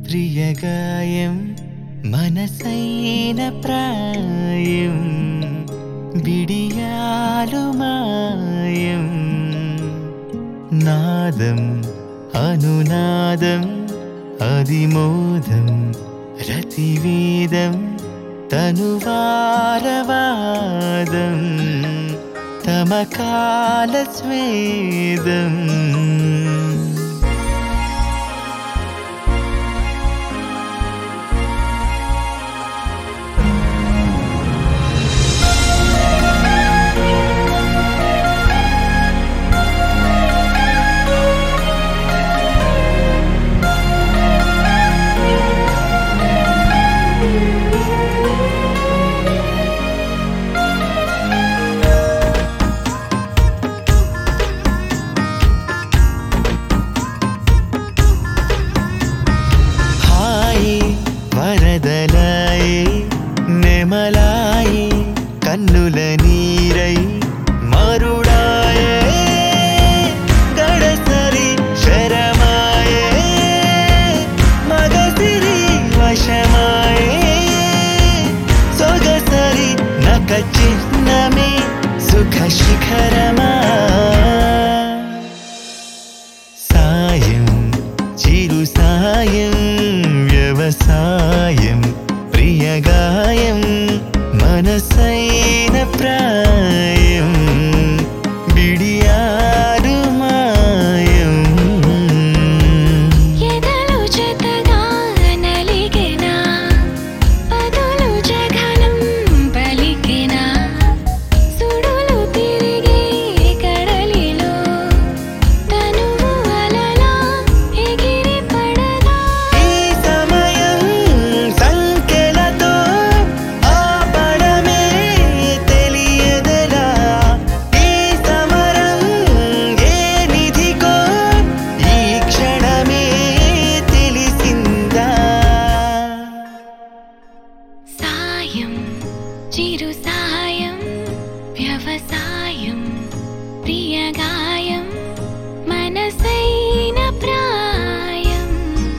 ప్రియగాయం మనసైన ప్రాయం బిడియాలు మాయం నాదం అనునాదం అదిమోదం రతివేదం తనువారవాదం తమకాల స్వేదం వరదలాయే నెమలాయే కన్నుల నీరై మరుడాయే గడసరి శరమాయే మగసిరి వశమాయే సొగసరి నక చిహ్నమే సుఖ శిఖరమా సాయం చిరు సాయం వ్యవసాయం ప్రియగాయం మనసైన ప్రాయం బిడియారు మాయం ఎదలు జతగా నలిగెనా పదులు జగనం పలికెనా సుడులు తిరిగే కడలిలో తనువు అలలా ఎగిరి పడదా ఈ సమయం సంకెలతో ఆపడమే తెలియదలా ఈ సమరం ఏ నిధికో ఈ క్షణమే తెలిసిందా సాయం చిరు సాయం వ్యవసాయం ప్రియగాయం మనసైన ప్రాయం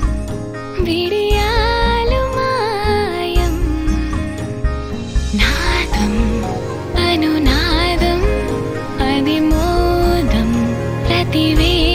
విడియాలు మాయం నాదం అనునాదం అదిమోదం ప్రతివే